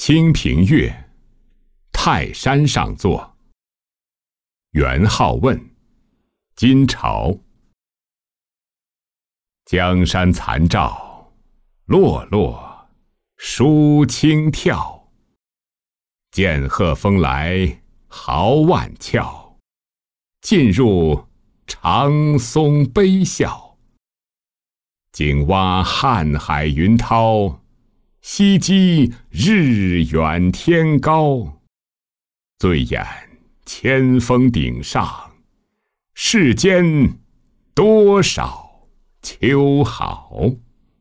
清平乐，泰山上坐。元好问，金朝。江山残照，落落舒清跳。剑鹤风来豪万翘，尽入长松悲笑。井蛙瀚海云涛，西击日远天高。醉眼千峰顶上，世间多少秋好。